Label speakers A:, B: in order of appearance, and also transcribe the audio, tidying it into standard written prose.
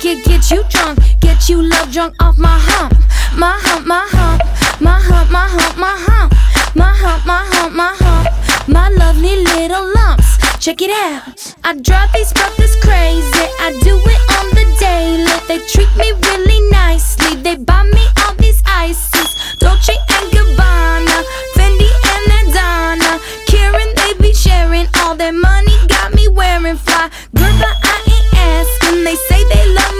A: get you drunk, get you love drunk off my hump. My hump, my hump, my hump, my hump, my hump. My hump, my hump, my hump. My lovely little lumps. Check it out. I drive these brothers crazy. I do it on the daily.